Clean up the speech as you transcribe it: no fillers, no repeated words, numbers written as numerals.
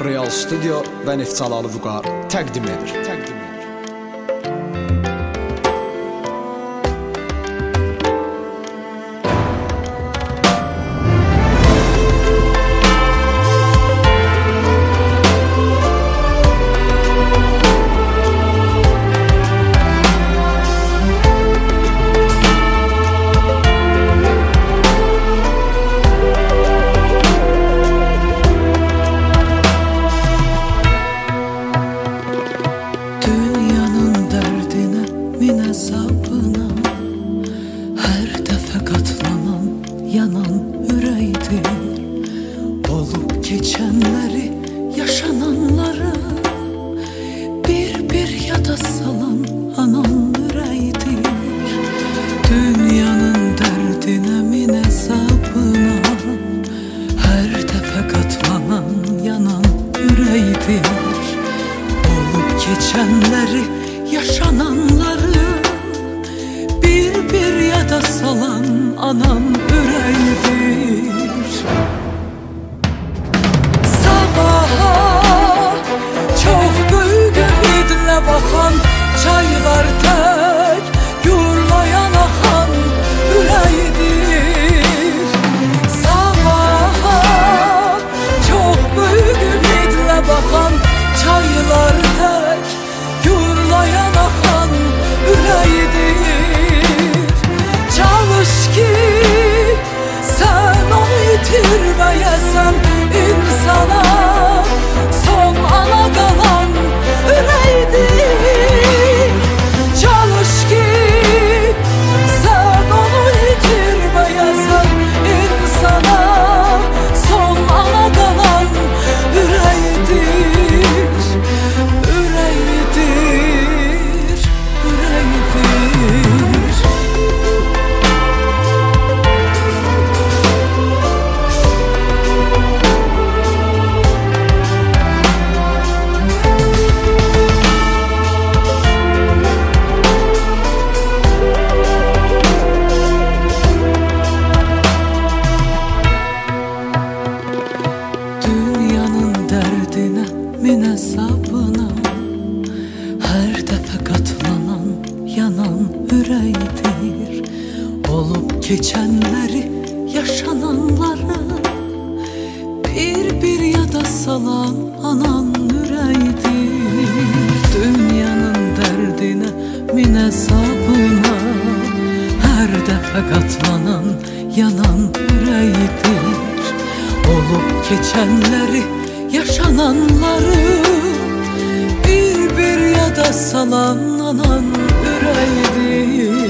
Real Studio və Neftçalalı Vüqar təqdim edir. Hesabına her defa katlanan, yanan ürəkdir. Olup geçenleri, yaşananları bir yada salan anan ürəkdir. Dünyanın dərdinə min hesabına her defa katlanan, yanan ürəkdir. Olup geçenleri, yaşananları bir yada salan anam ürəkdir. Sabaha çok büyük ümidlə baxan, çaylar tək gurlayan axan ürəkdir. Sabaha çok büyük ümidlə baxan, çaylar tək gurlayan axan ürəkdir. Çalış ki sen onu itirmeyesen, insana son ana kalan ürəkdir. Çalış ki sen onu itirmeyesen, insana son ana kalan ürəkdir. Min hesabına her defa katlanan, yanan ürəkdir. Olup geçenleri, yaşananları bir yada salan anan ürəkdir. Dünyanın dərdinə, min hesabına her defa katlanan, yanan ürəkdir. Olup geçenleri, yaşananları bir yada salan anan ürəkdir.